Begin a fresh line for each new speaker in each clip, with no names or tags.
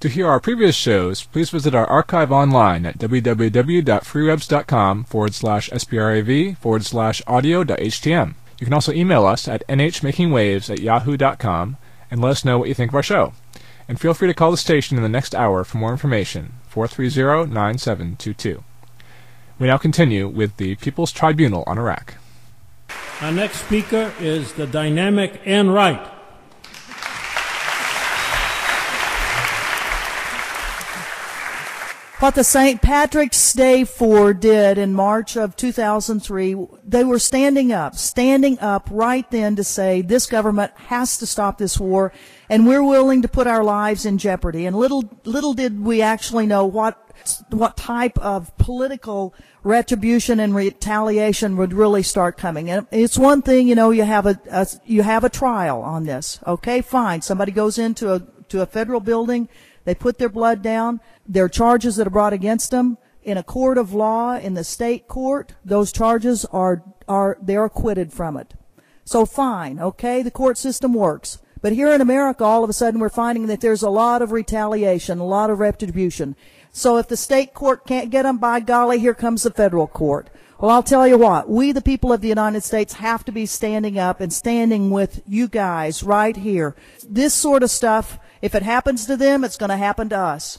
To hear our previous shows, please visit our archive online at www.freewebs.com/sprav/audio.htm. You can also email us at nhmakingwaves@yahoo.com and let us know what you think of our show. And feel free to call the station in the next hour for more information, 430-9722. We now continue with the People's Tribunal on Iraq.
Our next speaker is the dynamic Ann Wright.
What the St. Patrick's Day 4 did in March of 2003, they were standing up right then to say this government has to stop this war, and we're willing to put our lives in jeopardy. And little did we actually know what type of political retribution and retaliation would really start coming. And it's one thing, you have a trial on this. Okay, fine. Somebody goes into a federal building. They put their blood down. There are charges that are brought against them in a court of law, in the state court. Those charges they're acquitted from it. So fine, okay, the court system works. But here in America, all of a sudden, we're finding that there's a lot of retaliation, a lot of retribution. So if the state court can't get them, by golly, here comes the federal court. Well, I'll tell you what, we the people of the United States have to be standing up and standing with you guys right here. This sort of stuff, if it happens to them, it's going to happen to us.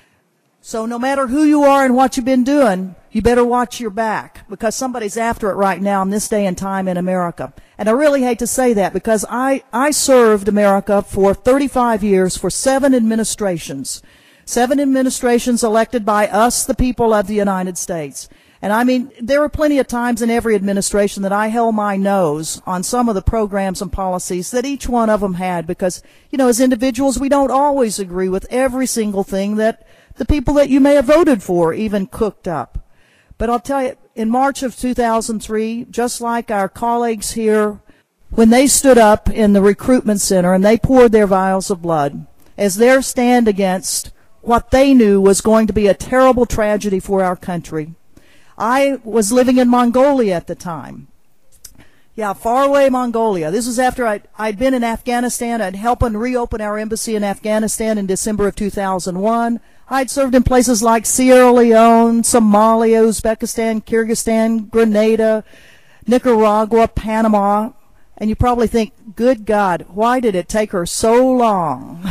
So no matter who you are and what you've been doing, you better watch your back, because somebody's after it right now in this day and time in America. And I really hate to say that, because I served America for 35 years for 7 administrations. 7 administrations elected by us, the people of the United States. And I mean, there were plenty of times in every administration that I held my nose on some of the programs and policies that each one of them had, because, as individuals, we don't always agree with every single thing that the people that you may have voted for even cooked up. But I'll tell you, in March of 2003, just like our colleagues here, when they stood up in the recruitment center and they poured their vials of blood as their stand against what they knew was going to be a terrible tragedy for our country. I was living in Mongolia at the time. Yeah, far away Mongolia. This was after I'd been in Afghanistan. I'd helped reopen our embassy in Afghanistan in December of 2001. I'd served in places like Sierra Leone, Somalia, Uzbekistan, Kyrgyzstan, Grenada, Nicaragua, Panama. And you probably think, good God, why did it take her so long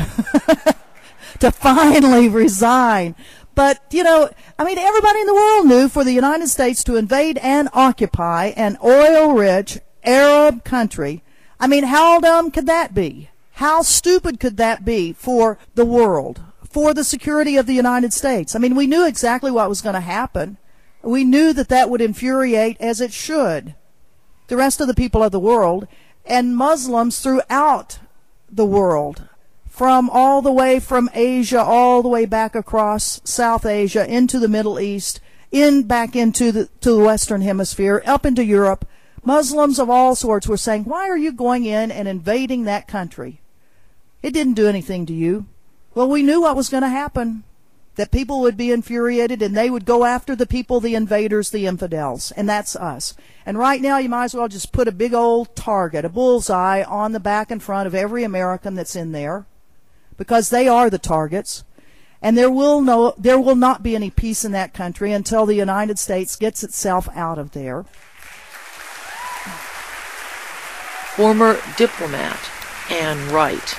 to finally resign? But, everybody in the world knew for the United States to invade and occupy an oil-rich Arab country, how dumb could that be? How stupid could that be for the world, for the security of the United States? We knew exactly what was going to happen. We knew that would infuriate, as it should, the rest of the people of the world and Muslims throughout the world. From all the way from Asia, all the way back across South Asia, into the Middle East, back into the Western Hemisphere, up into Europe, Muslims of all sorts were saying, why are you going in and invading that country? It didn't do anything to you. Well, we knew what was going to happen, that people would be infuriated and they would go after the people, the invaders, the infidels, and that's us. And right now you might as well just put a big old target, a bullseye, on the back and front of every American that's in there, because they are the targets. And there will not be any peace in that country until the United States gets itself out of there.
Former diplomat Ann Wright.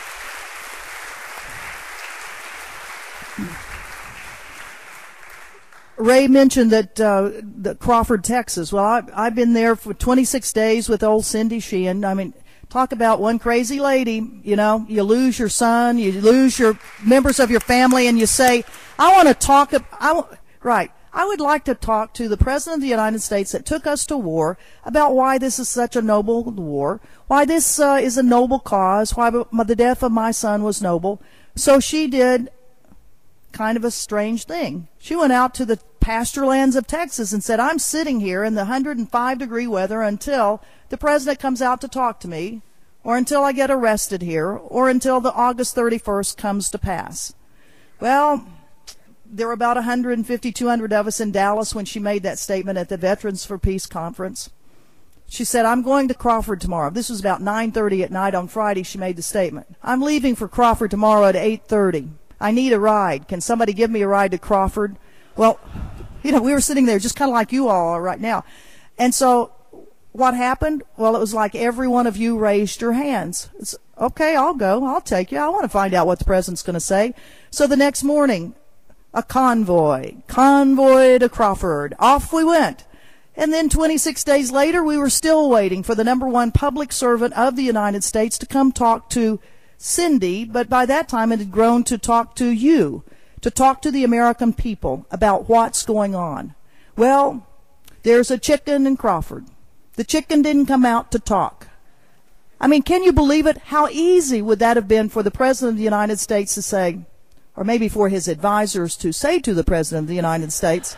Ray mentioned that Crawford, Texas. Well, I've been there for 26 days with old Cindy Sheehan. Talk about one crazy lady. You lose your son, you lose your members of your family, and you say, I would like to talk to the President of the United States that took us to war about why this is such a noble war, why this is a noble cause, why the death of my son was noble. So she did kind of a strange thing. She went out to the pasture lands of Texas and said, I'm sitting here in the 105-degree weather until the president comes out to talk to me, or until I get arrested here, or until the August 31st comes to pass. Well, there were about 150, 200 of us in Dallas when she made that statement at the Veterans for Peace conference. She said, I'm going to Crawford tomorrow. This was about 9:30 at night on Friday she made the statement. I'm leaving for Crawford tomorrow at 8:30. I need a ride. Can somebody give me a ride to Crawford? Well, we were sitting there just kind of like you all are right now. And so what happened? Well, it was like every one of you raised your hands. It's, okay, I'll go. I'll take you. I want to find out what the president's going to say. So the next morning, a convoy to Crawford. Off we went. And then 26 days later, we were still waiting for the #1 public servant of the United States to come talk to Cindy, but by that time it had grown to talk to you, to talk to the American people about what's going on. Well, there's a chicken in Crawford. The chicken didn't come out to talk. I mean, can you believe it? How easy would that have been for the President of the United States to say, or maybe for his advisors to say to the President of the United States,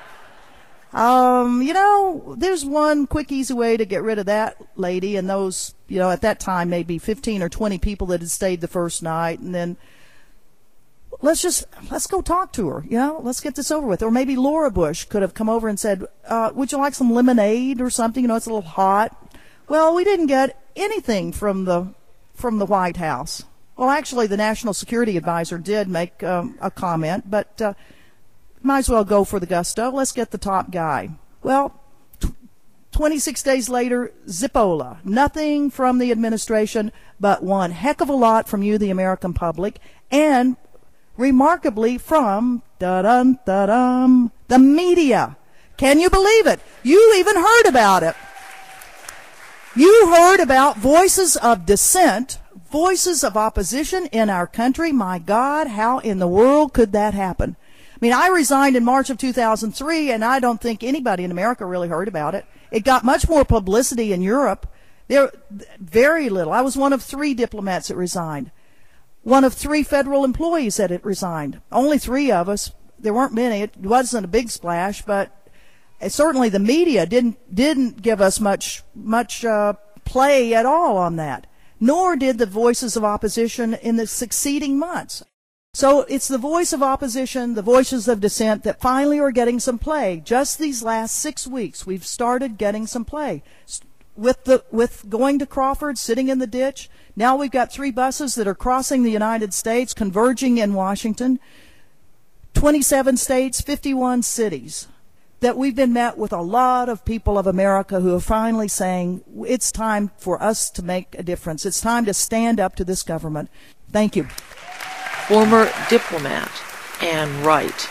there's one quick, easy way to get rid of that lady and those, at that time, maybe 15 or 20 people that had stayed the first night. And then let's go talk to her. Let's get this over with. Or maybe Laura Bush could have come over and said, would you like some lemonade or something? It's a little hot. Well, we didn't get anything from the White House. Well, actually, the National Security Advisor did make a comment, but might as well go for the gusto. Let's get the top guy. Well, 26 days later, Zippola. Nothing from the administration, but one heck of a lot from you, the American public, and remarkably from the media. Can you believe it? You even heard about it. You heard about voices of dissent, voices of opposition in our country. My God, how in the world could that happen? I mean, I resigned in March of 2003, and I don't think anybody in America really heard about it. It got much more publicity in Europe. Very little. I was one of 3 diplomats that resigned. One of 3 federal employees that had resigned. Only 3 of us. There weren't many. It wasn't a big splash, but certainly the media didn't give us much play at all on that. Nor did the voices of opposition in the succeeding months. So it's the voice of opposition, the voices of dissent that finally are getting some play. Just these last 6 weeks, we've started getting some play. With going to Crawford, sitting in the ditch. Now we've got 3 buses that are crossing the United States, converging in Washington. 27 states, 51 cities. That we've been met with a lot of people of America who are finally saying, it's time for us to make a difference. It's time to stand up to this government. Thank you.
Former diplomat Ann Wright.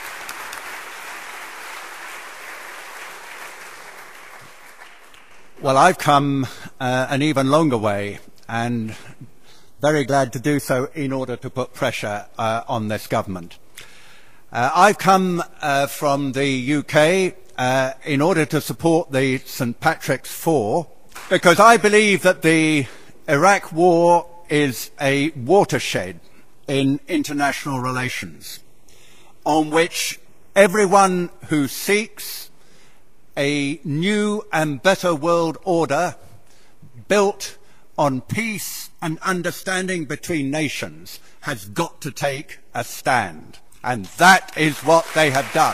Well, I've come an even longer way, and very glad to do so in order to put pressure on this government. I've come from the UK in order to support the St. Patrick's 4, because I believe that the Iraq War is a watershed in international relations, on which everyone who seeks a new and better world order built on peace and understanding between nations has got to take a stand. And that is what they have done.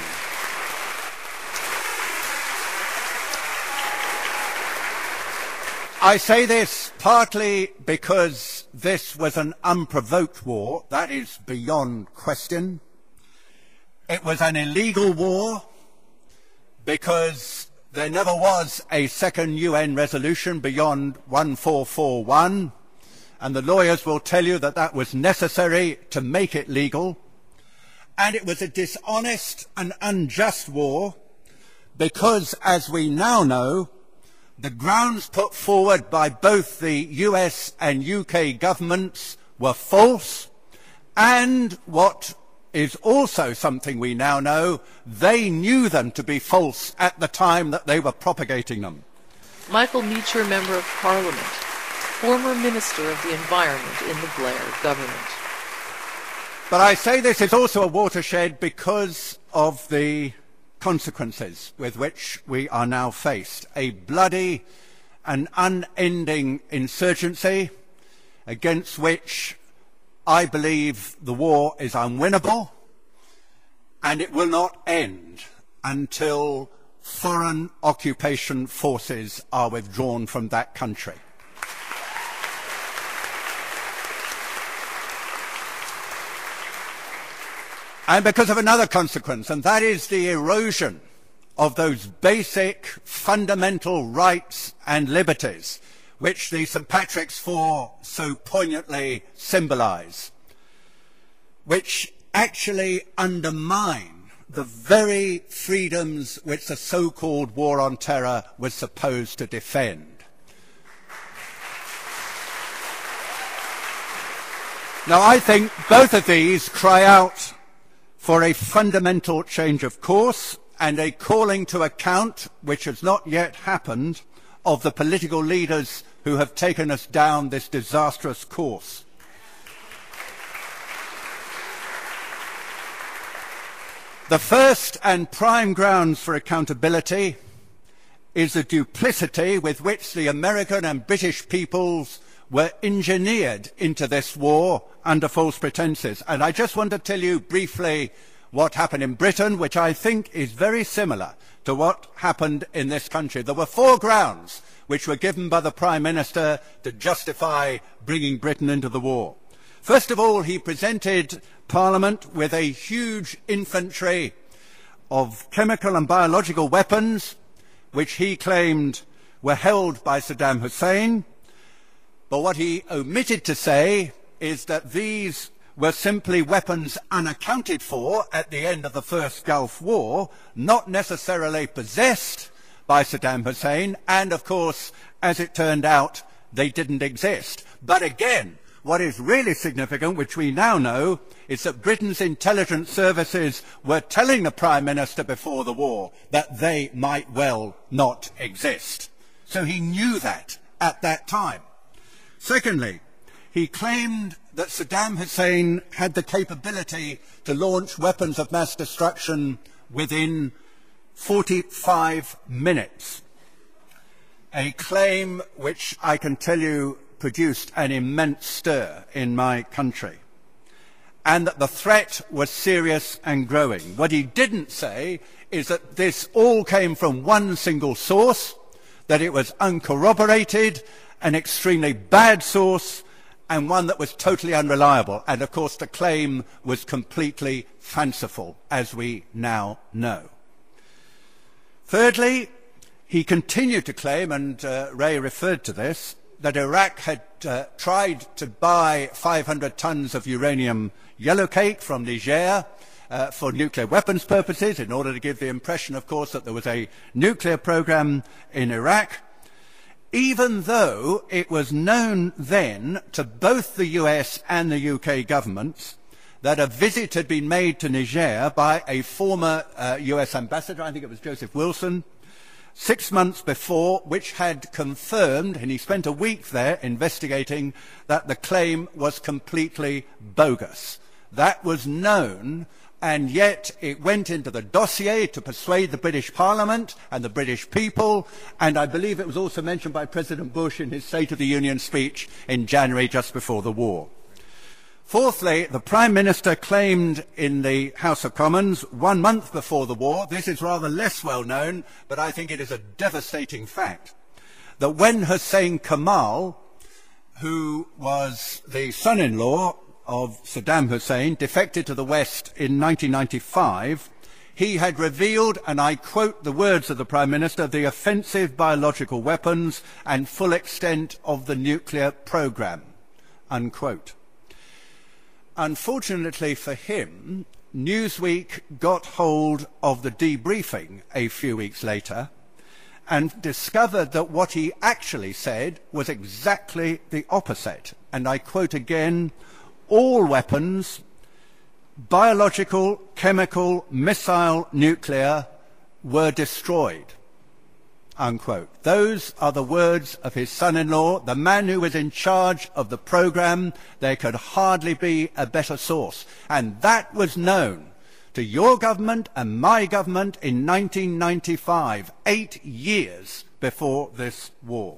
I say this partly because this was an unprovoked war. That is beyond question. It was an illegal war because there never was a second UN resolution beyond 1441, and the lawyers will tell you that that was necessary to make it legal. And it was a dishonest and unjust war because, as we now know, the grounds put forward by both the US and UK governments were false, and what is also something we now know, they knew them to be false at the time that they were propagating them.
Michael Meacher, Member of Parliament, former Minister of the Environment in the Blair government.
But I say this is also a watershed because of the consequences with which we are now faced. A bloody and unending insurgency against which I believe the war is unwinnable, and it will not end until foreign occupation forces are withdrawn from that country. And because of another consequence, and that is the erosion of those basic fundamental rights and liberties which the St. Patrick's Four so poignantly symbolise, which actually undermine the very freedoms which the so-called War on Terror was supposed to defend. Now, I think both of these cry out for a fundamental change of course and a calling to account, which has not yet happened, of the political leaders who have taken us down this disastrous course. The first and prime grounds for accountability is the duplicity with which the American and British peoples were engineered into this war under false pretenses. And I just want to tell you briefly what happened in Britain, which I think is very similar to what happened in this country. There were 4 grounds which were given by the Prime Minister to justify bringing Britain into the war. First of all, he presented Parliament with a huge infantry of chemical and biological weapons, which he claimed were held by Saddam Hussein. But what he omitted to say is that these were simply weapons unaccounted for at the end of the First Gulf War, not necessarily possessed by Saddam Hussein, and of course, as it turned out, they didn't exist. But again, what is really significant, which we now know, is that Britain's intelligence services were telling the Prime Minister before the war that they might well not exist. So he knew that at that time. Secondly, he claimed that Saddam Hussein had the capability to launch weapons of mass destruction within 45 minutes. A claim which I can tell you produced an immense stir in my country. And that the threat was serious and growing. What he didn't say is that this all came from one single source, that it was uncorroborated, an extremely bad source, and one that was totally unreliable. And of course the claim was completely fanciful, as we now know. Thirdly, he continued to claim, and Ray referred to this, that Iraq had tried to buy 500 tons of uranium yellowcake from Niger for nuclear weapons purposes, in order to give the impression, of course, that there was a nuclear program in Iraq, even though it was known then to both the US and the UK governments that a visit had been made to Niger by a former US ambassador, I think it was Joseph Wilson, 6 months before, which had confirmed, and he spent a week there investigating, that the claim was completely bogus. That was known, and yet it went into the dossier to persuade the British Parliament and the British people, and I believe it was also mentioned by President Bush in his State of the Union speech in January just before the war. Fourthly, the Prime Minister claimed in the House of Commons 1 month before the war, this is rather less well known, but I think it is a devastating fact, that when Hussein Kamal, who was the son-in-law of Saddam Hussein, defected to the West in 1995, he had revealed, and I quote the words of the Prime Minister, the offensive biological weapons and full extent of the nuclear program, unquote. Unfortunately for him, Newsweek got hold of the debriefing a few weeks later and discovered that what he actually said was exactly the opposite. And I quote again, all weapons, biological, chemical, missile, nuclear, were destroyed, unquote. Those are the words of his son-in-law, the man who was in charge of the program. There could hardly be a better source. And that was known to your government and my government in 1995, 8 years before this war.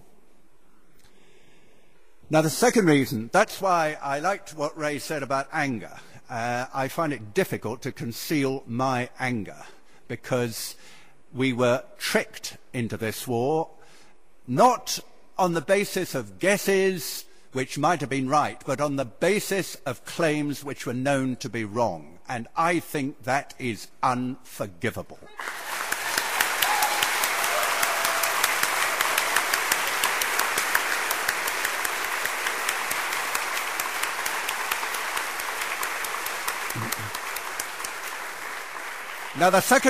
Now the second reason, that's why I liked what Ray said about anger. I find it difficult to conceal my anger, because we were tricked into this war, not on the basis of guesses, which might have been right, but on the basis of claims which were known to be wrong. And I think that is unforgivable. Now,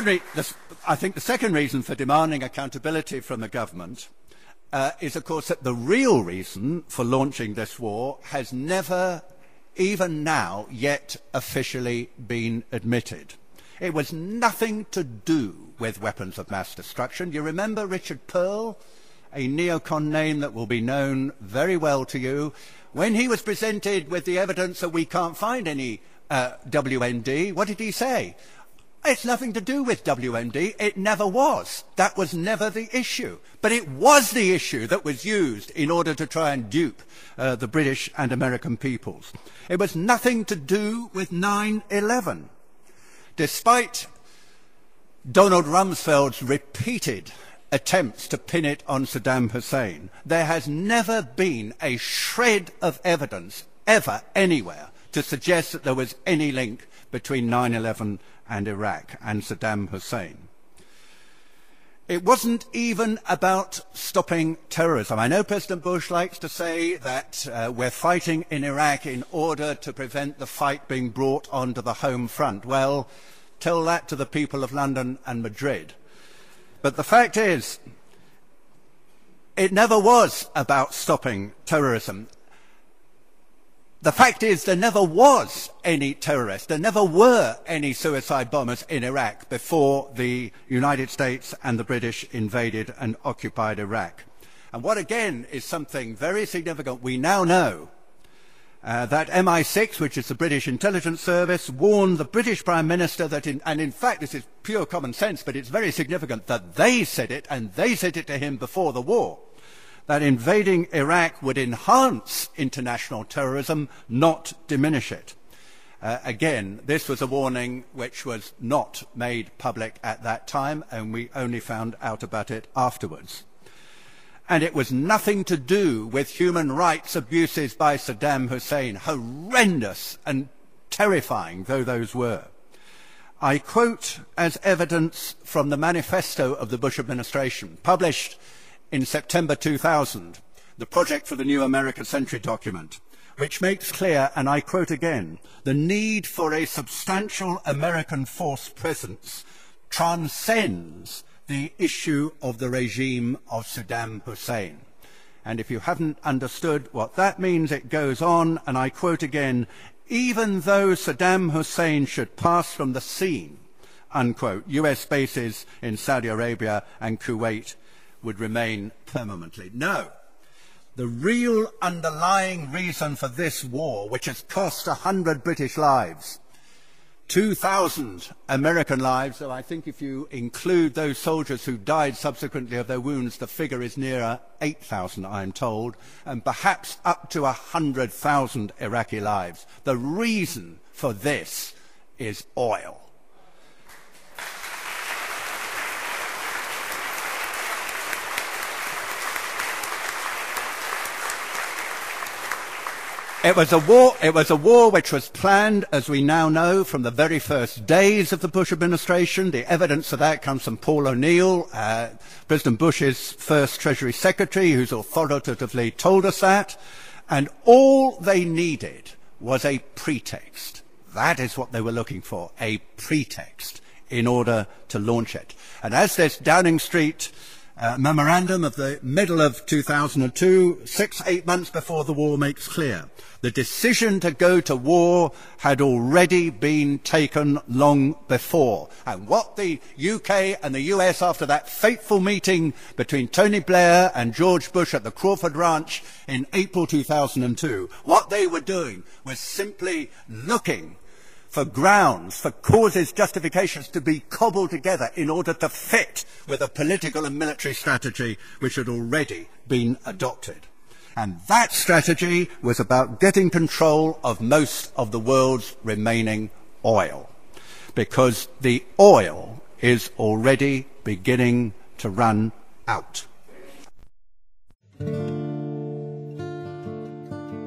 I think the second reason for demanding accountability from the government is, of course, that the real reason for launching this war has never, even now, yet officially been admitted. It was nothing to do with weapons of mass destruction. You remember Richard Pearl, a neocon name that will be known very well to you, when he was presented with the evidence that we can't find any WMD, what did he say? It's nothing to do with WMD. It never was. That was never the issue. But it was the issue that was used in order to try and dupe the British and American peoples. It was nothing to do with 9/11. Despite Donald Rumsfeld's repeated attempts to pin it on Saddam Hussein, there has never been a shred of evidence ever anywhere to suggest that there was any link between 9/11 and Iraq and Saddam Hussein. It wasn't even about stopping terrorism. I know President Bush likes to say that we're fighting in Iraq in order to prevent the fight being brought onto the home front. Well, tell that to the people of London and Madrid. But the fact is, it never was about stopping terrorism. The fact is, there never was any terrorists. There never were any suicide bombers in Iraq before the United States and the British invaded and occupied Iraq. And what, again, is something very significant, we now know that MI6, which is the British intelligence service, warned the British Prime Minister that, and in fact this is pure common sense, but it's very significant that they said it, and they said it to him before the war, that invading Iraq would enhance international terrorism, not diminish it. Again, this was a warning which was not made public at that time, and we only found out about it afterwards. And it was nothing to do with human rights abuses by Saddam Hussein, horrendous and terrifying though those were. I quote as evidence from the manifesto of the Bush administration, published in September 2000, the Project for the New American Century document, which makes clear, and I quote again, the need for a substantial American force presence transcends the issue of the regime of Saddam Hussein. And if you haven't understood what that means, it goes on, and I quote again, even though Saddam Hussein should pass from the scene, unquote, US bases in Saudi Arabia and Kuwait would remain permanently. No. The real underlying reason for this war, which has cost 100 British lives, 2,000 American lives, though I think if you include those soldiers who died subsequently of their wounds, the figure is nearer 8,000, I'm told, and perhaps up to 100,000 Iraqi lives. The reason for this is oil. It was a war which was planned, as we now know, from the very first days of the Bush administration. The evidence of that comes from Paul O'Neill, President Bush's first Treasury Secretary, who's authoritatively told us that. And all they needed was a pretext. That is what they were looking for, a pretext, in order to launch it. And as this Downing Street memorandum of the middle of 2002, 8 months before the war, makes clear, the decision to go to war had already been taken long before. And what the UK and the US, after that fateful meeting between Tony Blair and George Bush at the Crawford Ranch in April 2002, what they were doing was simply looking for grounds, for causes, justifications to be cobbled together in order to fit with a political and military strategy which had already been adopted. And that strategy was about getting control of most of the world's remaining oil, because the oil is already beginning to run out.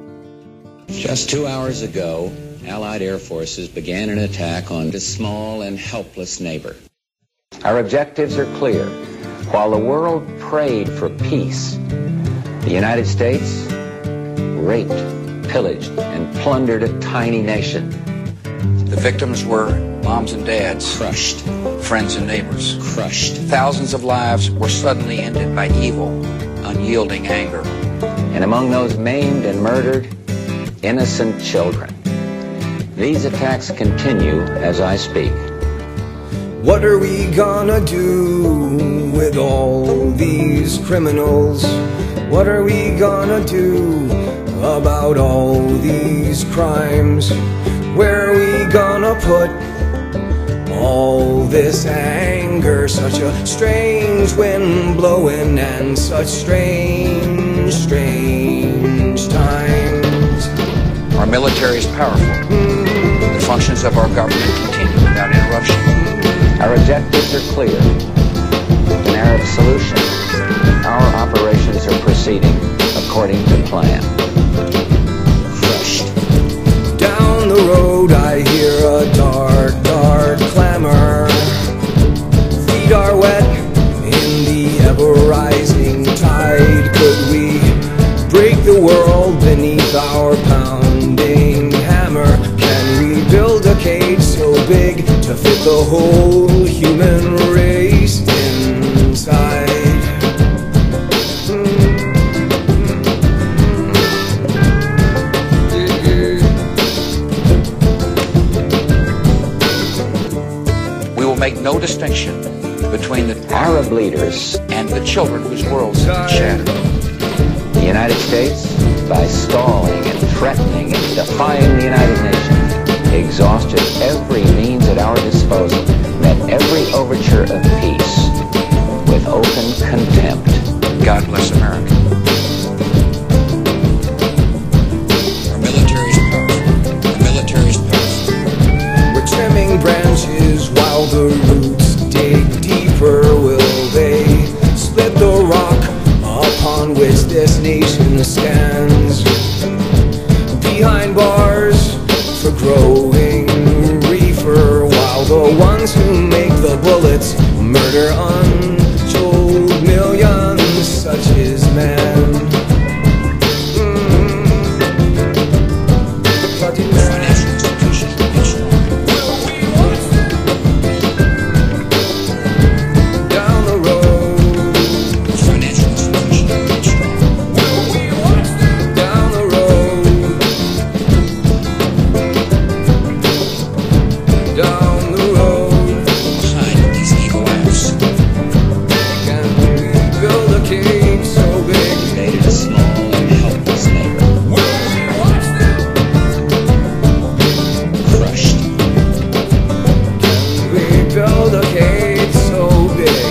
Just 2 hours ago, Allied air forces began an attack on this small and helpless neighbor. Our objectives are clear. While the world prayed for peace, the United States raped, pillaged, and plundered a tiny nation.
The victims were moms and dads,
Crushed.
friends and neighbors.
Crushed.
Thousands of lives were suddenly ended by evil, unyielding anger.
And among those maimed and murdered, innocent children. These attacks continue as I speak.
What are we gonna do with all these criminals? What are we gonna do about all these crimes? Where are we gonna put all this anger? Such a strange wind blowing and such strange, strange times.
Our military is powerful. The functions of our government continue without interruption.
Our objectives are clear. An Arab solution. Our operations are proceeding according to plan. Crushed.
Down the road I hear a dark, dark clamor. Feet are wet in the ever-rising tide. Could we break the world beneath our pounding hammer? Can we build a cage so big to fit the whole human race inside?
We will make no distinction between the
Arab leaders
and the children whose worlds have been shattered.
The United States, by stalling and threatening and defying the United Nations, exhausted every means at our disposal, met every overture of peace with open contempt.
God bless America. Our military is powerful. The military is powerful.
We're trimming branches while the roots dig deeper. Will they split the rock upon which this nation stands? Behind bars for growing reefer, while the ones who make the bullets murder untold millions. Such is man.
Financial institutions remain strong.
Down the road,
Financial institutions remain strong.
down the road, down the road.
Behind these evil acts,
Can we build a cage so big?
Invaded a small and helpless neighbor. Crushed.
We build a cage so big.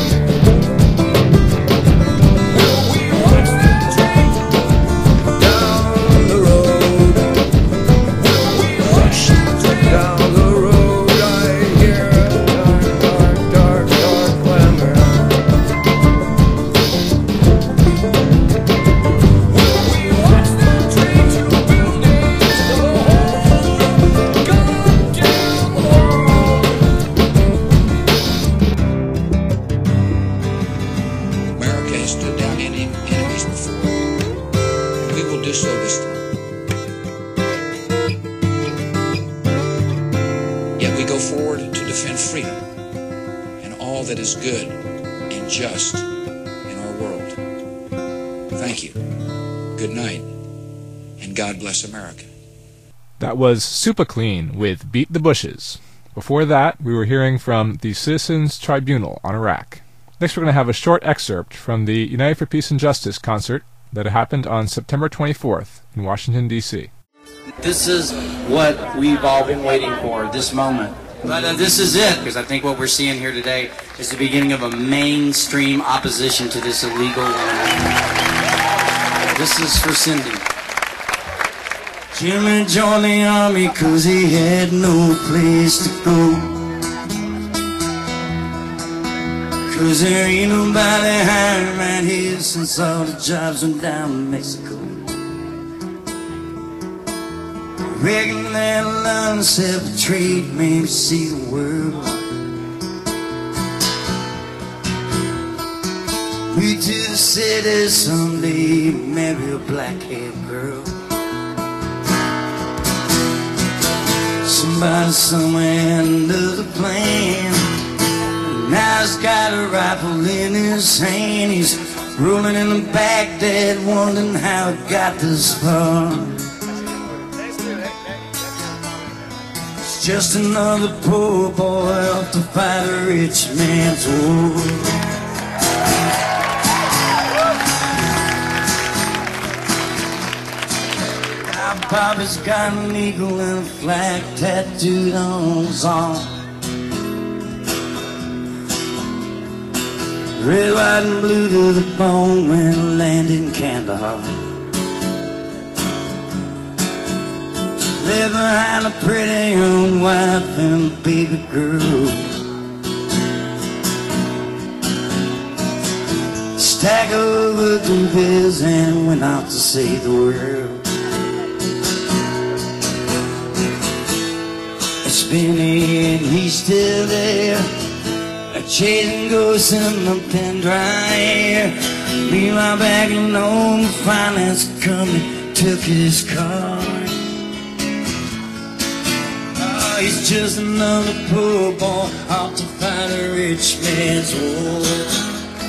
Down the road,
Crushed.
down the road, I hear a dark, dark, dark, dark clamor.
America has stood down enemies before, and we will do so this time. Yet we go forward to defend freedom and all that is good and just in our world. Thank you. Good night, and God bless America.
That was Super Clean with Beat the Bushes. Before that, we were hearing from the Citizens Tribunal on Iraq. Next, we're going to have a short excerpt from the United for Peace and Justice concert that happened on September 24th in Washington, D.C.
This is what we've all been waiting for, this moment. But this is it, because I think what we're seeing here today is the beginning of a mainstream opposition to this illegal land. This is for Cindy. Jimmy joined the army 'cause he had no place to go. 'Cause there ain't nobody hiring right here since all the jobs went down in Mexico.
Reckon that love set betrayed me to see the world. We to the city someday, marry a black-haired girl. Somebody somewhere under the plan. Now he's got a rifle in his hand. He's rolling in the Baghdad, wondering how it got this far. It's just another poor boy off to fight a rich man's war. Bobby's got an eagle and a flag tattooed on his arm. Red, white, and blue to the bone when he landed in Kandahar. Left behind a pretty young wife and a baby girl. Stack over the bills and went out to save the world. It's been a year and he's still there, chasing ghosts in the thin dry air. Meanwhile back alone, the finance company took his car. Oh, he's just another poor boy out to fight a rich man's war.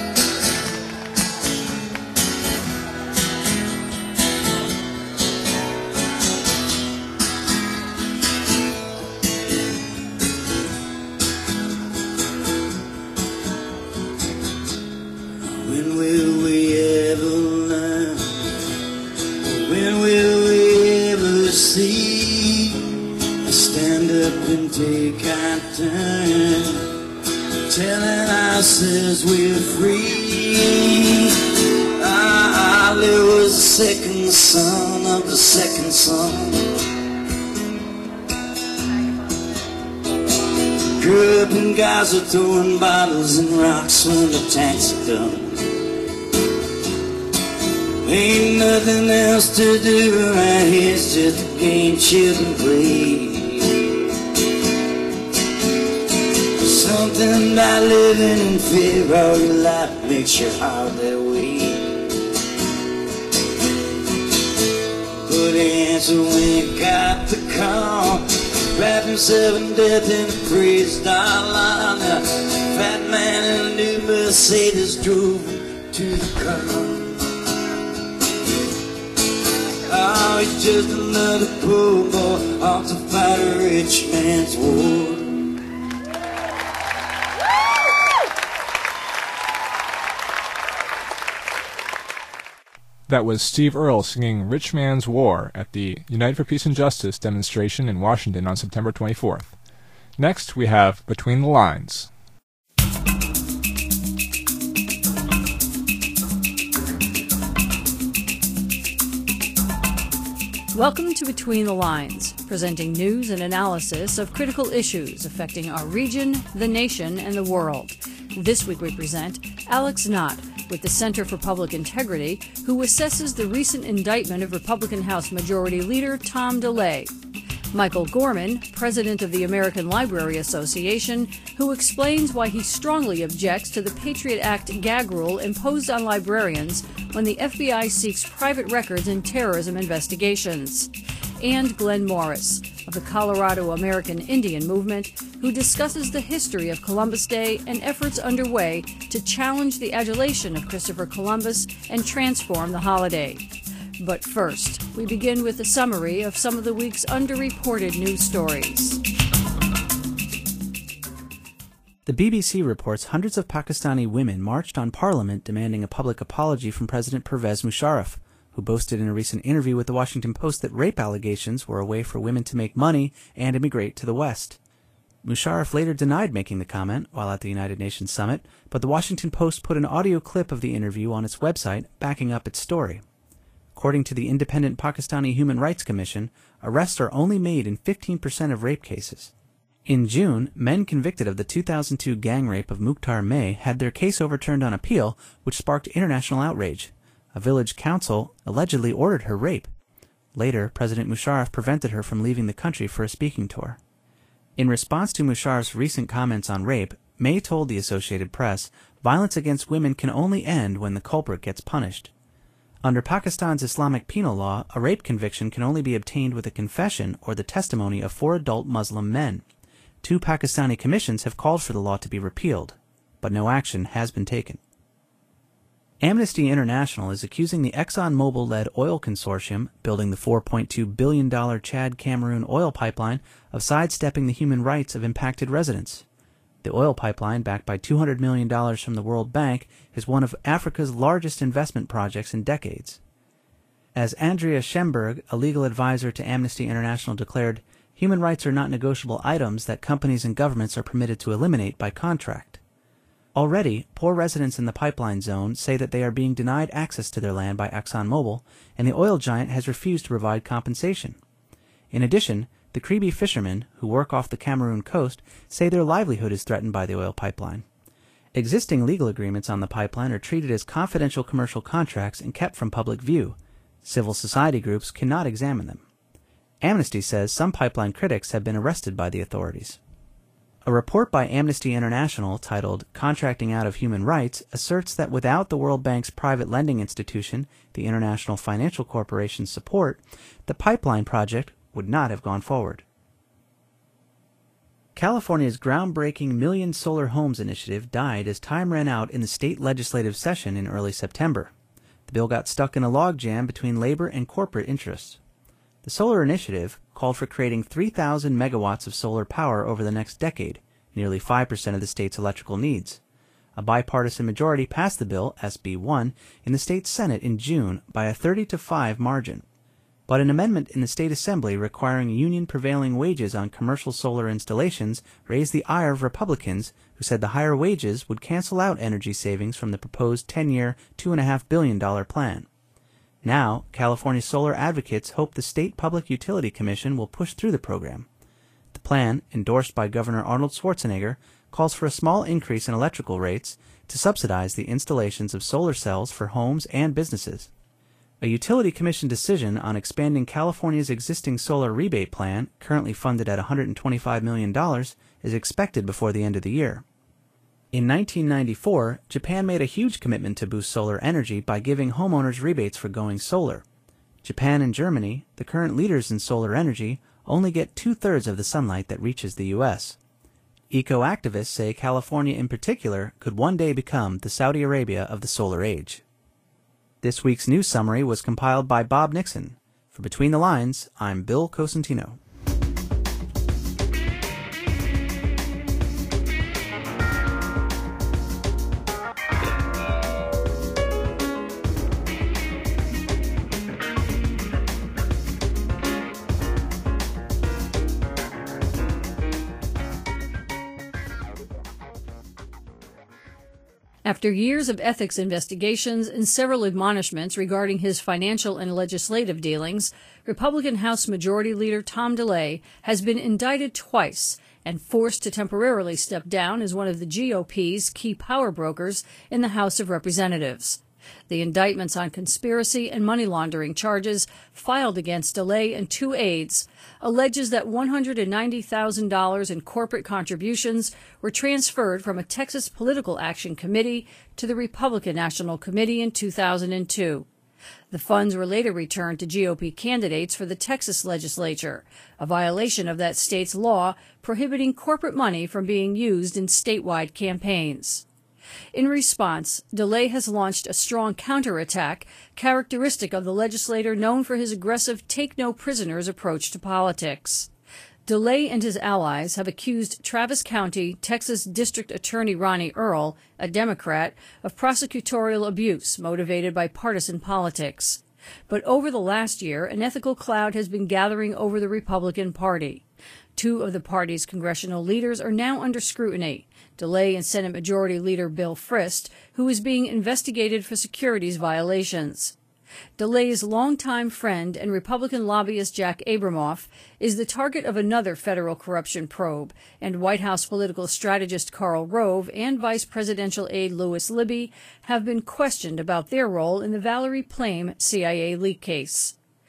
Take our turn, telling ourselves we're free. Ali was the second son of the second son. Grew up in Gaza, throwing bottles and rocks when the tanks are done. Ain't nothing else to do right here, it's just a game children play. Something about living in fear all your life makes your heart that way. But answer when you got the call, wrapped himself in death in a praise dollar. A fat man in a new Mercedes drove to the car. Oh, he's just another poor boy off to fight a rich man's war.
That was Steve Earle singing Rich Man's War at the United for Peace and Justice demonstration in Washington on September 24th. Next, we have Between the Lines.
Welcome to Between the Lines, presenting news and analysis of critical issues affecting our region, the nation, and the world. This week we present Alex Knott with the Center for Public Integrity, who assesses the recent indictment of Republican House Majority Leader Tom DeLay. Michael Gorman, president of the American Library Association, who explains why he strongly objects to the Patriot Act gag rule imposed on librarians when the FBI seeks private records in terrorism investigations. And Glenn Morris, of the Colorado American Indian Movement, who discusses the history of Columbus Day and efforts underway to challenge the adulation of Christopher Columbus and transform the holiday. But first, we begin with a summary of some of the week's underreported news stories.
The BBC reports hundreds of Pakistani women marched on Parliament demanding a public apology from President Pervez Musharraf, who boasted in a recent interview with the Washington Post that rape allegations were a way for women to make money and immigrate to the West. Musharraf later denied making the comment while at the United Nations summit, but the Washington Post put an audio clip of the interview on its website backing up its story. According to the Independent Pakistani Human Rights Commission, arrests are only made in 15% of rape cases. In June, men convicted of the 2002 gang rape of Mukhtar May had their case overturned on appeal, which sparked international outrage. A village council allegedly ordered her rape. Later, President Musharraf prevented her from leaving the country for a speaking tour. In response to Musharraf's recent comments on rape, May told the Associated Press, "Violence against women can only end when the culprit gets punished." Under Pakistan's Islamic penal law, a rape conviction can only be obtained with a confession or the testimony of 4 adult Muslim men. 2 Pakistani commissions have called for the law to be repealed, but no action has been taken. Amnesty International is accusing the ExxonMobil-led oil consortium building the $4.2 billion Chad-Cameroon oil pipeline of sidestepping the human rights of impacted residents. The oil pipeline, backed by $200 million from the World Bank, is one of Africa's largest investment projects in decades. As Andrea Schemberg, a legal advisor to Amnesty International, declared, "Human rights are not negotiable items that companies and governments are permitted to eliminate by contract." Already, poor residents in the pipeline zone say that they are being denied access to their land by ExxonMobil, and the oil giant has refused to provide compensation. In addition, the Kribi fishermen, who work off the Cameroon coast, say their livelihood is threatened by the oil pipeline. Existing legal agreements on the pipeline are treated as confidential commercial contracts and kept from public view. Civil society groups cannot examine them. Amnesty says some pipeline critics have been arrested by the authorities. A report by Amnesty International titled "Contracting Out of Human Rights" asserts that without the World Bank's private lending institution, the International Financial Corporation's support, the pipeline project would not have gone forward. California's groundbreaking Million Solar Homes initiative died as time ran out in the state legislative session in early September. The bill got stuck in a logjam between labor and corporate interests. The solar initiative called for creating 3,000 megawatts of solar power over the next decade, nearly 5% of the state's electrical needs. A bipartisan majority passed the bill, SB 1, in the state Senate in June by a 30-5 margin. But an amendment in the state assembly requiring union prevailing wages on commercial solar installations raised the ire of Republicans, who said the higher wages would cancel out energy savings from the proposed 10-year, $2.5 billion plan. Now, California solar advocates hope the State Public Utility Commission will push through the program. The plan, endorsed by Governor Arnold Schwarzenegger, calls for a small increase in electrical rates to subsidize the installations of solar cells for homes and businesses. A Utility Commission decision on expanding California's existing solar rebate plan, currently funded at $125 million, is expected before the end of the year. In 1994, Japan made a huge commitment to boost solar energy by giving homeowners rebates for going solar. Japan and Germany, the current leaders in solar energy, only get 2/3 of the sunlight that reaches the U.S. Eco-activists say California in particular could one day become the Saudi Arabia of the solar age. This week's news summary was compiled by Bob Nixon. For Between the Lines, I'm Bill Cosentino.
After years of ethics investigations and several admonishments regarding his financial and legislative dealings, Republican House Majority Leader Tom DeLay has been indicted twice and forced to temporarily step down as one of the GOP's key power brokers in the House of Representatives. The indictments on conspiracy and money laundering charges filed against DeLay and 2 aides alleges that $190,000 in corporate contributions were transferred from a Texas Political Action Committee to the Republican National Committee in 2002. The funds were later returned to GOP candidates for the Texas legislature, a violation of that state's law prohibiting corporate money from being used in statewide campaigns. In response, DeLay has launched a strong counterattack characteristic of the legislator known for his aggressive take-no-prisoners approach to politics. DeLay and his allies have accused Travis County, Texas District Attorney Ronnie Earl, a Democrat, of prosecutorial abuse motivated by partisan politics. But over the last year, an ethical cloud has been gathering over the Republican Party. 2 of the party's congressional leaders are now under scrutiny, DeLay and Senate Majority Leader Bill Frist, who is being investigated for securities violations. DeLay's longtime friend and Republican lobbyist Jack Abramoff is the target of another federal corruption probe, and White House political strategist Karl Rove and Vice Presidential aide Louis Libby have been questioned about their role in the Valerie Plame CIA leak case.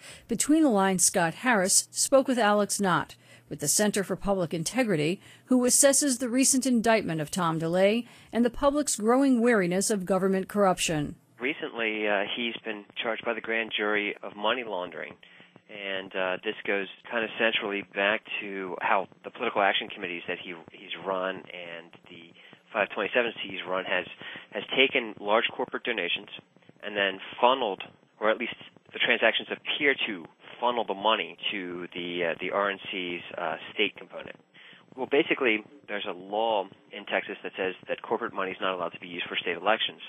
Between the Lines, Scott Harris spoke with Alex Knott with the Center for Public Integrity, who assesses the recent indictment of Tom DeLay and the public's growing wariness of government corruption.
Recently, he's been charged by the grand jury of money laundering. And this goes kind of centrally back to how the political action committees that he's run and the 527s he's run has taken large corporate donations and then funneled, or at least the transactions appear to funnel the money to the RNC's state component. Well, basically, there's a law in Texas that says that corporate money is not allowed to be used for state elections.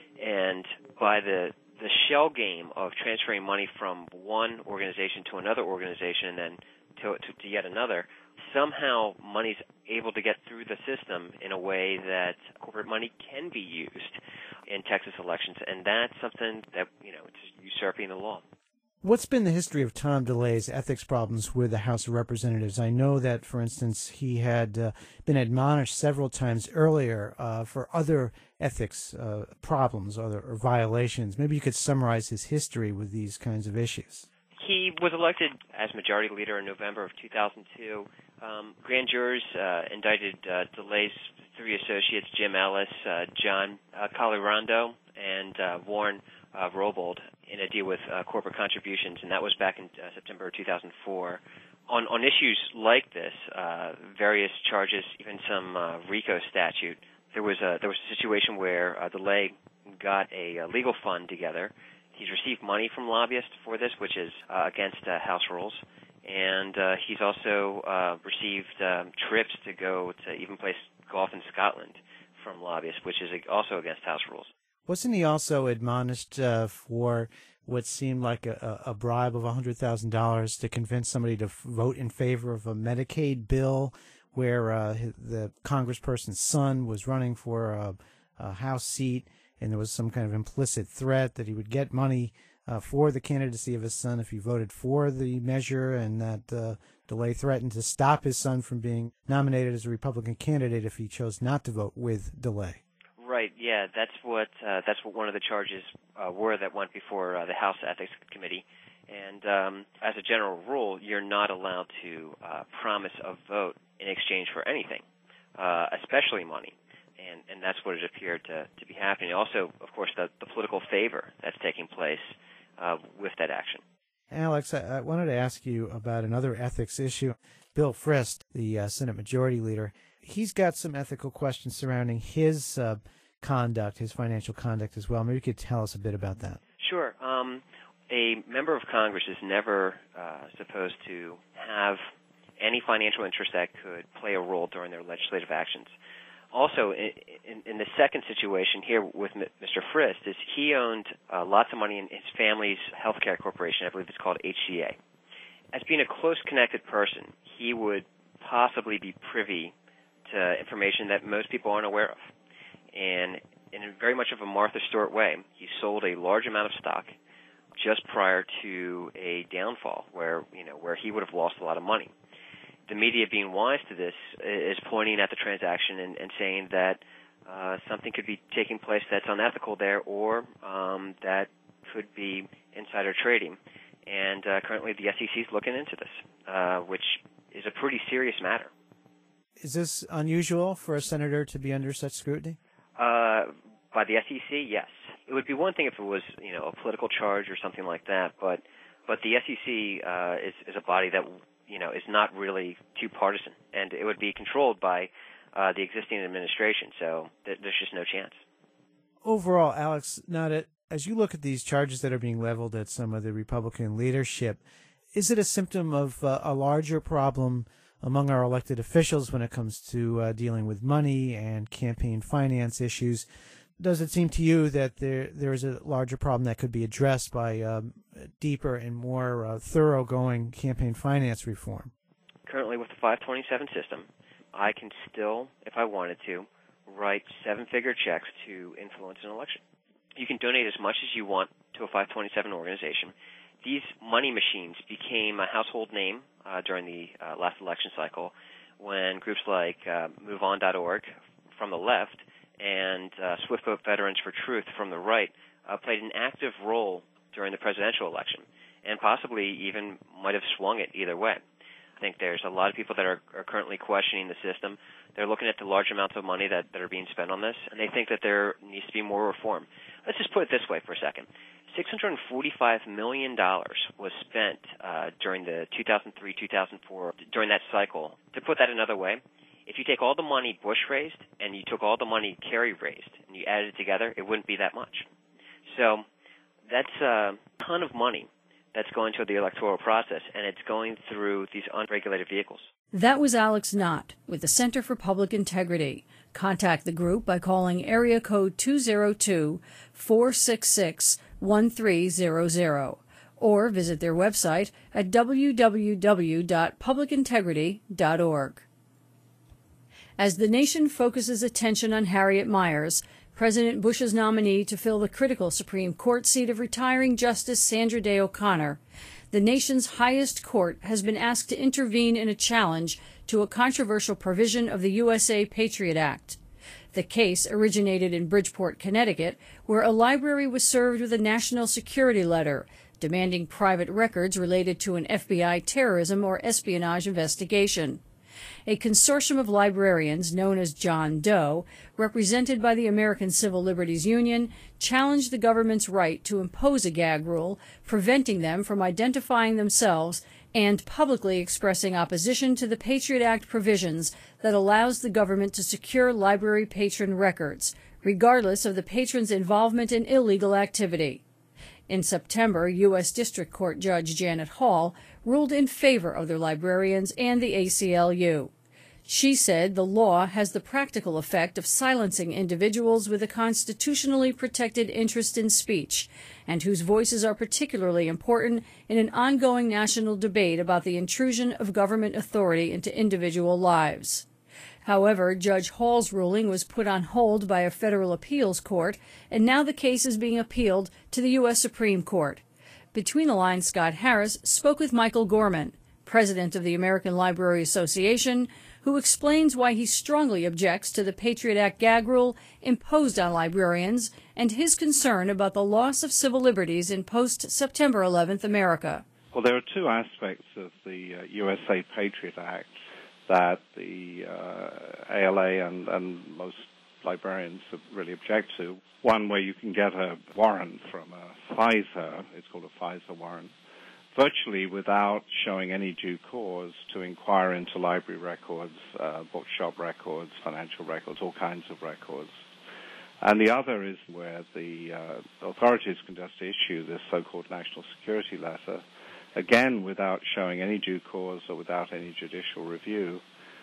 And by the shell game of transferring money from one organization to another organization and then to yet another, somehow money's able to get through the system in a way that corporate money can be used in Texas elections, and that's something that, it's usurping the law.
What's been the history of Tom DeLay's ethics problems with the House of Representatives? I know that, for instance, he had been admonished several times earlier for other ethics problems or violations. Maybe you could summarize his history with these kinds of issues.
He was elected as majority leader in November of 2002. Grand jurors indicted DeLay's three associates, Jim Ellis, John Calirondo, and Warren Robold, in a deal with corporate contributions, and that was back in September 2004. On issues like this, various charges, even some RICO statute, there was a situation where DeLay got a legal fund together. He's received money from lobbyists for this, which is against House rules, and he's also received trips to go to even play golf in Scotland from lobbyists, which is also against House rules.
Wasn't he also admonished for what seemed like a bribe of $100,000 to convince somebody to vote in favor of a Medicaid bill where the congressperson's son was running for a House seat, and there was some kind of implicit threat that he would get money for the candidacy of his son if he voted for the measure, and that DeLay threatened to stop his son from being nominated as a Republican candidate if he chose not to vote with DeLay.
Right. Yeah, that's what one of the charges were that went before the House Ethics Committee. And as a general rule, you're not allowed to promise a vote in exchange for anything, especially money. And that's what it appeared to be happening. Also, of course, the political favor that's taking place with that action.
Alex, I wanted to ask you about another ethics issue. Bill Frist, the Senate Majority Leader, he's got some ethical questions surrounding his conduct, his financial conduct as well. Maybe you could tell us a bit about that.
Sure. A member of Congress is never supposed to have any financial interest that could play a role during their legislative actions. Also, in the second situation here with Mr. Frist, is he owned lots of money in his family's healthcare corporation. I believe it's called HCA. As being a close connected person, he would possibly be privy to information that most people aren't aware of. And in very much of a Martha Stewart way, he sold a large amount of stock just prior to a downfall where he would have lost a lot of money. The media, being wise to this, is pointing at the transaction and saying that something could be taking place that's unethical there, or that could be insider trading. And currently the SEC is looking into this, which is a pretty serious matter.
Is this unusual for a senator to be under such scrutiny?
By the SEC, yes. It would be one thing if it was, a political charge or something like that, but the SEC is a body that is not really too partisan, and it would be controlled by the existing administration, so there's just no chance.
Overall, Alex, as you look at these charges that are being leveled at some of the Republican leadership, is it a symptom of a larger problem among our elected officials when it comes to dealing with money and campaign finance issues? Does it seem to you that there is a larger problem that could be addressed by deeper and more thoroughgoing campaign finance reform?
Currently, with the 527 system, I can still, if I wanted to, write seven-figure checks to influence an election. You can donate as much as you want to a 527 organization. These money machines became a household name during the last election cycle when groups like MoveOn.org from the left and SwiftVote Veterans for Truth from the right played an active role during the presidential election. and possibly even might have swung it either way. I think there's a lot of people that are currently questioning the system. They're looking at the large amounts of money that are being spent on this, and they think that there needs to be more reform. Let's just put it this way for a second. $645 million was spent during the 2003-2004, during that cycle. To put that another way, if you take all the money Bush raised and you took all the money Kerry raised and you added it together, it wouldn't be that much. So that's a ton of money that's going through the electoral process, and it's going through these unregulated vehicles.
That was Alex Knott with the Center for Public Integrity. Contact the group by calling area code 202-466-1300 or visit their website at www.publicintegrity.org. As the nation focuses attention on Harriet Miers, President Bush's nominee to fill the critical Supreme Court seat of retiring Justice Sandra Day O'Connor, the nation's highest court has been asked to intervene in a challenge to a controversial provision of the USA Patriot Act. The case originated in Bridgeport, Connecticut, where a library was served with a national security letter demanding private records related to an FBI terrorism or espionage investigation. A consortium of librarians, known as John Doe, represented by the American Civil Liberties Union, challenged the government's right to impose a gag rule, preventing them from identifying themselves and publicly expressing opposition to the Patriot Act provisions that allows the government to secure library patron records, regardless of the patron's involvement in illegal activity. In September, U.S. District Court Judge Janet Hall ruled in favor of the librarians and the ACLU. She said the law has the practical effect of silencing individuals with a constitutionally protected interest in speech and whose voices are particularly important in an ongoing national debate about the intrusion of government authority into individual lives. However, Judge Hall's ruling was put on hold by a federal appeals court, and now the case is being appealed to the U.S. Supreme Court. Between the Lines, Scott Harris spoke with Michael Gorman, president of the American Library Association, who explains why he strongly objects to the Patriot Act gag rule imposed on librarians and his concern about the loss of civil liberties in post-September 11th America.
Well, there are two aspects of the USA Patriot Act that the ALA and most librarians really object to. One where you can get a warrant from a FISA, it's called a FISA warrant, virtually without showing any due cause to inquire into library records, bookshop records, financial records, all kinds of records. And the other is where the authorities can just issue this so-called national security letter, again without showing any due cause or without any judicial review,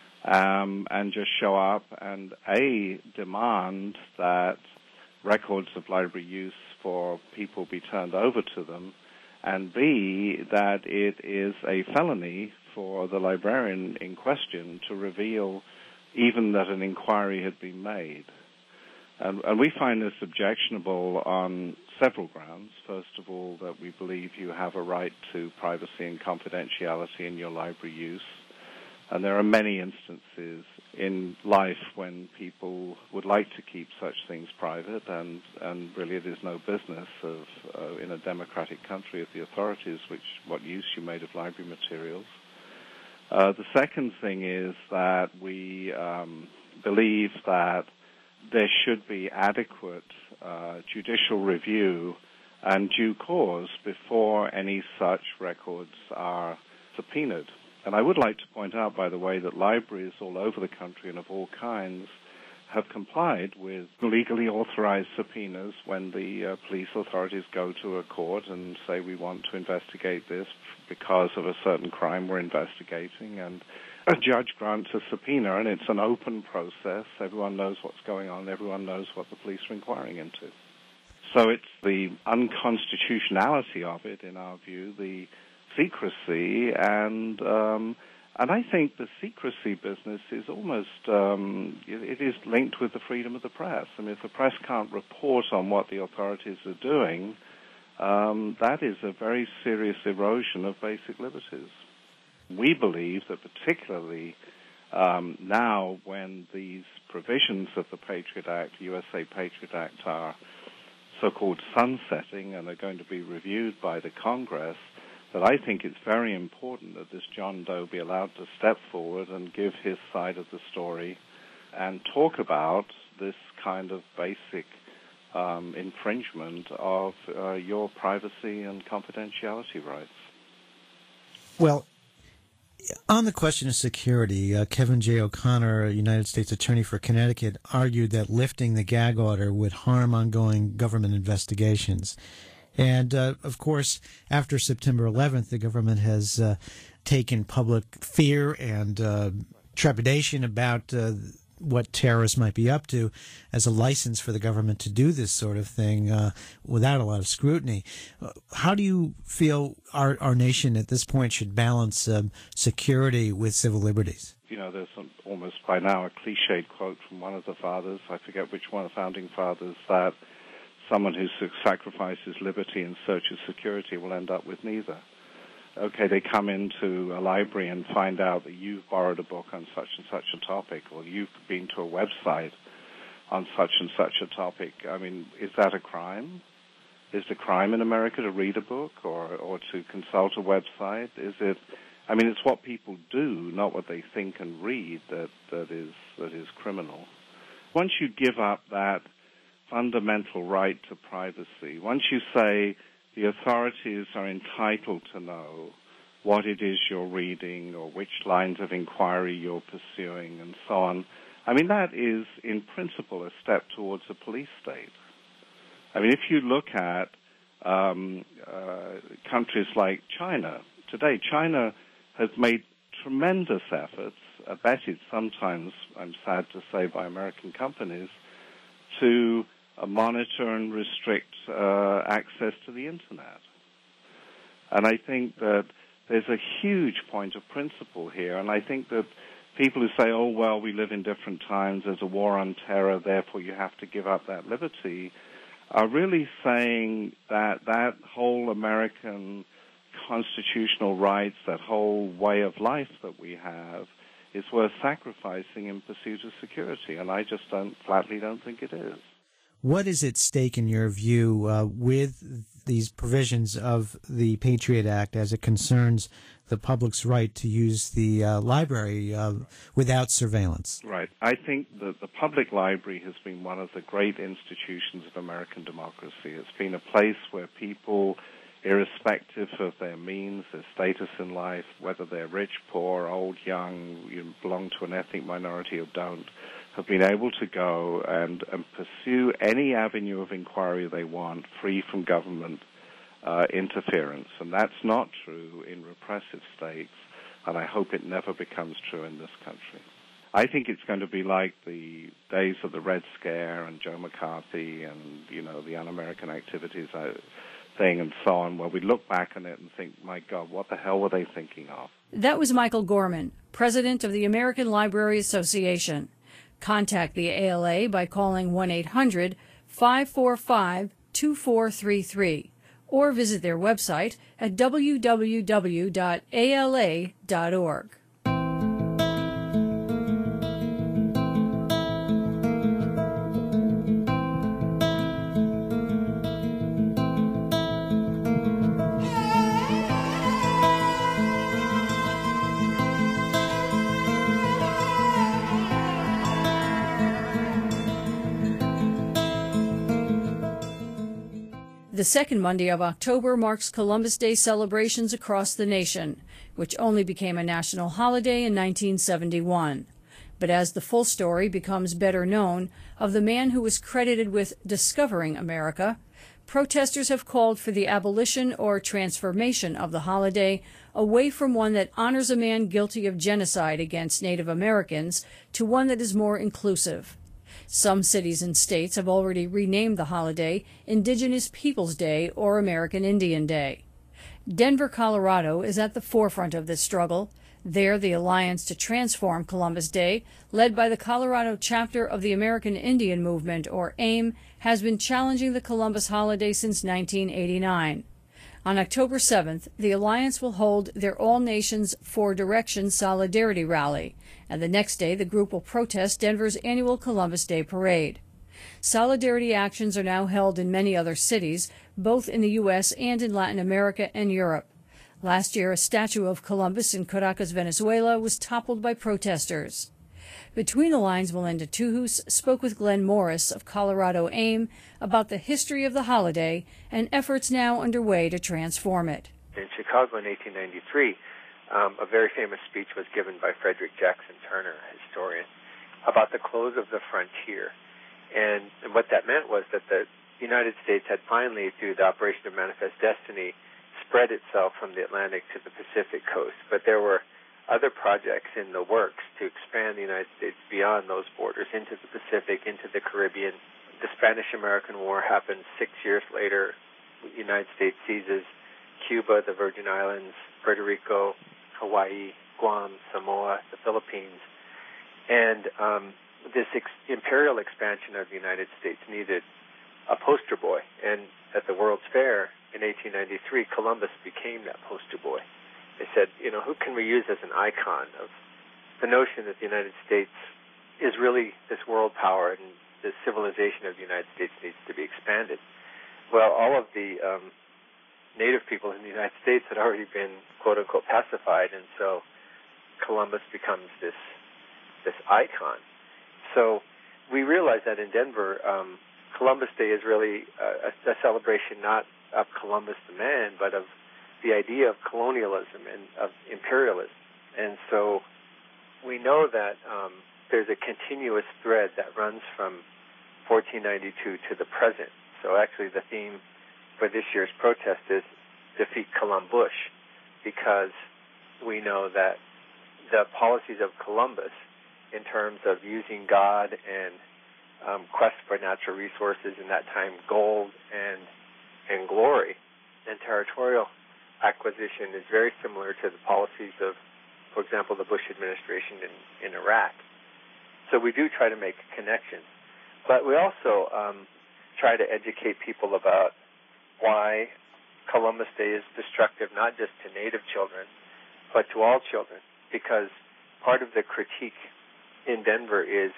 and just show up and A, demand that records of library use for people be turned over to them, and B, that it is a felony for the librarian in question to reveal even that an inquiry had been made. And we find this objectionable on several grounds. First of all, that we believe you have a right to privacy and confidentiality in your library use. And there are many instances in life when people would like to keep such things private, and really it is no business of in a democratic country of the authorities what use you made of library materials. The second thing is that we believe that there should be adequate judicial review and due cause before any such records are subpoenaed. And I would like to point out, by the way, that libraries all over the country and of all kinds have complied with legally authorized subpoenas when the police authorities go to a court and say we want to investigate this because of a certain crime we're investigating, and a judge grants a subpoena, and it's an open process. Everyone knows what's going on. Everyone knows what the police are inquiring into. So it's the unconstitutionality of it, in our view, the secrecy, and I think the secrecy business is almost, it is linked with the freedom of the press. I mean, if the press can't report on what the authorities are doing, that is a very serious erosion of basic liberties. We believe that particularly now when these provisions of the Patriot Act, USA Patriot Act, are so-called sunsetting and are going to be reviewed by the Congress, that I think it's very important that this John Doe be allowed to step forward and give his side of the story and talk about this kind of basic infringement of your privacy and confidentiality rights.
Well, on the question of security, Kevin J. O'Connor, a United States Attorney for Connecticut, argued that lifting the gag order would harm ongoing government investigations. And, of course, after September 11th, the government has taken public fear and trepidation about what terrorists might be up to as a license for the government to do this sort of thing without a lot of scrutiny. How do you feel our nation at this point should balance security with civil liberties?
You know, there's almost by now a cliched quote from one of the fathers, I forget which one of the founding fathers, that someone who sacrifices liberty in search of security will end up with neither. Okay, they come into a library and find out that you've borrowed a book on such and such a topic, or you've been to a website on such and such a topic. I mean, is that a crime? Is it a crime in America to read a book or to consult a website? Is it? I mean, it's what people do, not what they think and read, that is criminal. Once you give up that fundamental right to privacy, once you say the authorities are entitled to know what it is you're reading or which lines of inquiry you're pursuing and so on, I mean, that is, in principle, a step towards a police state. I mean, if you look at countries like China, today China has made tremendous efforts, abetted sometimes, I'm sad to say, by American companies, to monitor and restrict access to the Internet. And I think that there's a huge point of principle here, and I think that people who say, oh, well, we live in different times, there's a war on terror, therefore you have to give up that liberty, are really saying that that whole American constitutional rights, that whole way of life that we have, is worth sacrificing in pursuit of security, and I just flatly don't think it is.
What is at stake, in your view, with these provisions of the Patriot Act as it concerns the public's right to use the library without surveillance?
Right. I think that the public library has been one of the great institutions of American democracy. It's been a place where people, irrespective of their means, their status in life, whether they're rich, poor, old, young, you belong to an ethnic minority or don't, have been able to go and pursue any avenue of inquiry they want, free from government interference. And that's not true in repressive states, and I hope it never becomes true in this country. I think it's going to be like the days of the Red Scare and Joe McCarthy and, you know, the un-American activities thing and so on, where we look back on it and think, my God, what the hell were they thinking of?
That was Michael Gorman, president of the American Library Association. Contact the ALA by calling 1-800-545-2433 or visit their website at www.ala.org. The second Monday of October marks Columbus Day celebrations across the nation, which only became a national holiday in 1971. But as the full story becomes better known of the man who was credited with discovering America, protesters have called for the abolition or transformation of the holiday away from one that honors a man guilty of genocide against Native Americans to one that is more inclusive. Some cities and states have already renamed the holiday Indigenous Peoples Day or American Indian Day. Denver, Colorado is at the forefront of this struggle. There, the Alliance to Transform Columbus Day, led by the Colorado chapter of the American Indian Movement, or AIM, has been challenging the Columbus holiday since 1989. On October 7th, the Alliance will hold their All Nations Four Directions Solidarity Rally, and the next day the group will protest Denver's annual Columbus Day Parade. Solidarity actions are now held in many other cities, both in the U.S. and in Latin America and Europe. Last year, a statue of Columbus in Caracas, Venezuela, was toppled by protesters. Between the Lines, Melinda Tuhus spoke with Glenn Morris of Colorado AIM about the history of the holiday and efforts now underway to transform it.
In Chicago in 1893, a very famous speech was given by Frederick Jackson Turner, a historian, about the close of the frontier. And what that meant was that the United States had finally, through the operation of Manifest Destiny, spread itself from the Atlantic to the Pacific coast. But there were other projects in the works to expand the United States beyond those borders into the Pacific, into the Caribbean. The Spanish-American War happened 6 years later. The United States seizes Cuba, the Virgin Islands, Puerto Rico, Hawaii, Guam, Samoa, the Philippines. And this imperial expansion of the United States needed a poster boy. And at the World's Fair in 1893, Columbus became that poster boy. They said, who can we use as an icon of the notion that the United States is really this world power and the civilization of the United States needs to be expanded? Well, all of the native people in the United States had already been, quote-unquote, pacified, and so Columbus becomes this icon. So we realize that in Denver, Columbus Day is really a celebration not of Columbus the man, but of the idea of colonialism and of imperialism. And so we know that there's a continuous thread that runs from 1492 to the present. So actually the theme for this year's protest is Defeat Columbus, because we know that the policies of Columbus in terms of using God and quest for natural resources, in that time gold and glory and territorial acquisition, is very similar to the policies of, for example, the Bush administration in Iraq. So we do try to make a connection. But we also try to educate people about why Columbus Day is destructive not just to Native children, but to all children, because part of the critique in Denver is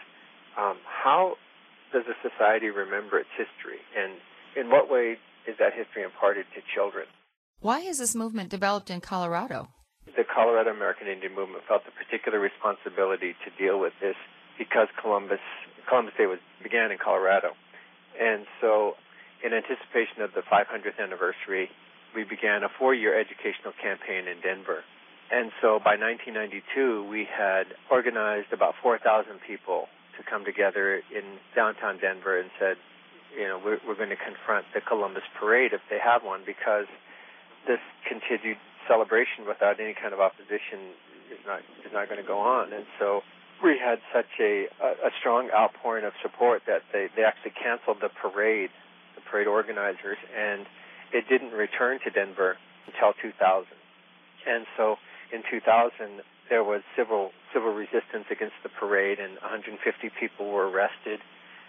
how does a society remember its history, and in what way is that history imparted to children?
Why has this movement developed in Colorado?
The Colorado American Indian movement felt a particular responsibility to deal with this because Columbus Day began in Colorado. And so in anticipation of the 500th anniversary, we began a 4-year educational campaign in Denver. And so by 1992, we had organized about 4,000 people to come together in downtown Denver and said, we're going to confront the Columbus Parade if they have one, because this continued celebration without any kind of opposition is not going to go on. And so we had such a strong outpouring of support that they actually canceled the parade organizers, and it didn't return to Denver until 2000. And so in 2000, there was civil resistance against the parade, and 150 people were arrested,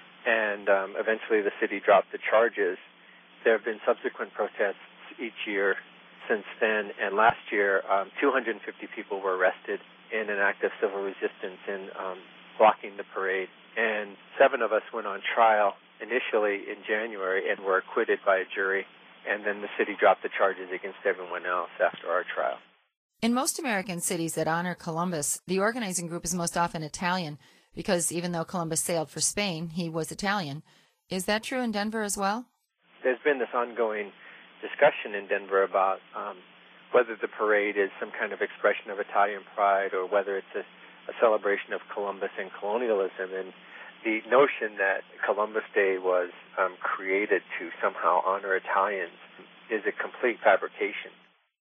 and eventually the city dropped the charges. There have been subsequent protests each year since then, and last year 250 people were arrested in an act of civil resistance in blocking the parade, and 7 of us went on trial initially in January and were acquitted by a jury, and then the city dropped the charges against everyone else after our trial.
In most American cities that honor Columbus, the organizing group is most often Italian, because even though Columbus sailed for Spain, he was Italian. Is that true in Denver as well?
There's been this ongoing discussion in Denver about whether the parade is some kind of expression of Italian pride or whether it's a celebration of Columbus and colonialism. And the notion that Columbus Day was created to somehow honor Italians is a complete fabrication.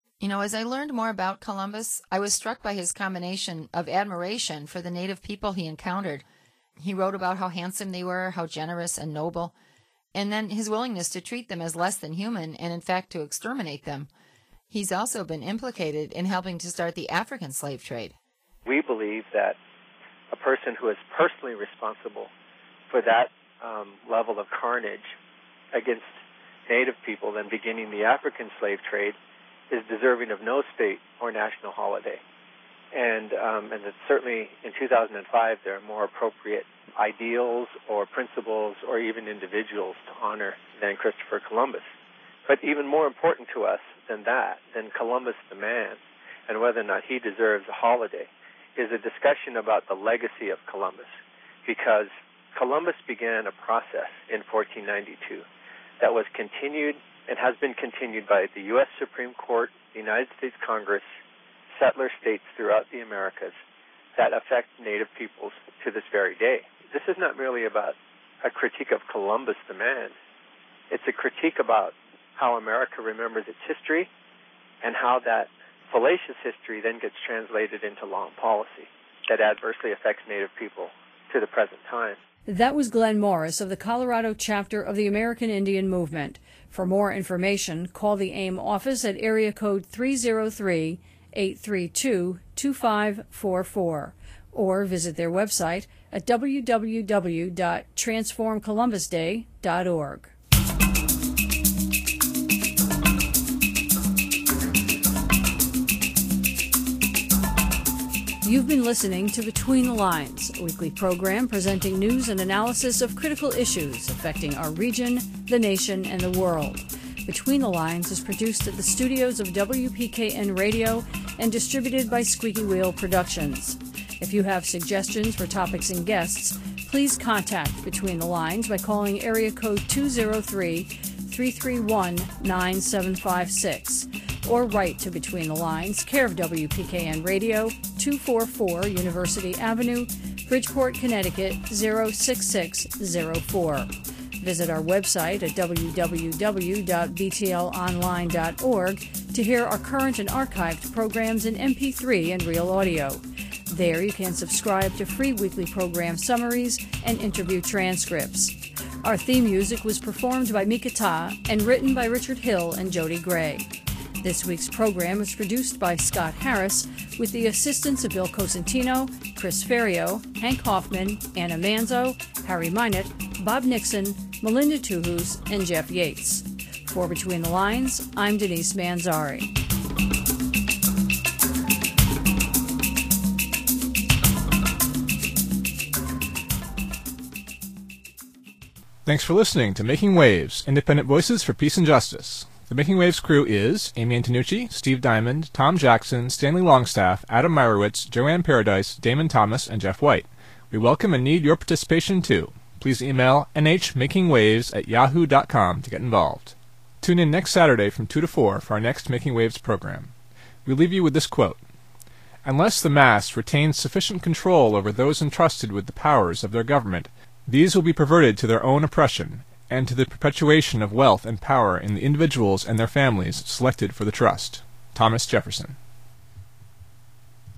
As I learned more about Columbus, I was struck by his combination of admiration for the native people he encountered. He wrote about how handsome they were, how generous and noble, and then his willingness to treat them as less than human and, in fact, to exterminate them. He's also been implicated in helping to start the African slave trade.
We believe that a person who is personally responsible for that level of carnage against native people and beginning the African slave trade is deserving of no state or national holiday. And that certainly in 2005 there are more appropriate ideals or principles or even individuals to honor than Christopher Columbus. But even more important to us than that, than Columbus the man, and whether or not he deserves a holiday, is a discussion about the legacy of Columbus. Because Columbus began a process in 1492 that was continued and has been continued by the U.S. Supreme Court, the United States Congress, settler states throughout the Americas that affect Native peoples to this very day. This is not merely about a critique of Columbus the man. It's a critique about how America remembers its history and how that fallacious history then gets translated into law and policy that adversely affects Native people to the present time.
That was Glenn Morris of the Colorado chapter of the American Indian Movement. For more information, call the AIM office at area code 303-832-2544 or visit their website at www.transformcolumbusday.org. You've been listening to Between the Lines, a weekly program presenting news and analysis of critical issues affecting our region, the nation, and the world. Between the Lines is produced at the studios of WPKN Radio and distributed by Squeaky Wheel Productions. If you have suggestions for topics and guests, please contact Between the Lines by calling area code 203-331-9756. Or write to Between the Lines, care of WPKN Radio, 244 University Avenue, Bridgeport, Connecticut, 06604. Visit our website at www.btlonline.org to hear our current and archived programs in MP3 and real audio. There you can subscribe to free weekly program summaries and interview transcripts. Our theme music was performed by Mika Ta and written by Richard Hill and Jody Gray. This week's program is produced by Scott Harris with the assistance of Bill Cosentino, Chris Ferrio, Hank Hoffman, Anna Manzo, Harry Minot, Bob Nixon, Melinda Tuhus, and Jeff Yates. For Between the Lines, I'm Denise Manzari.
Thanks for listening to Making Waves, Independent Voices for Peace and Justice. The Making Waves crew is Amy Antonucci, Steve Diamond, Tom Jackson, Stanley Longstaff, Adam Meyerowitz, Joanne Paradise, Damon Thomas, and Jeff White. We welcome and need your participation too. Please email nhmakingwaves@yahoo.com to get involved. Tune in next Saturday from 2 to 4 for our next Making Waves program. We leave you with this quote: "Unless the mass retains sufficient control over those entrusted with the powers of their government, these will be perverted to their own oppression and to the perpetuation of wealth and power in the individuals and their families selected for the trust." Thomas Jefferson.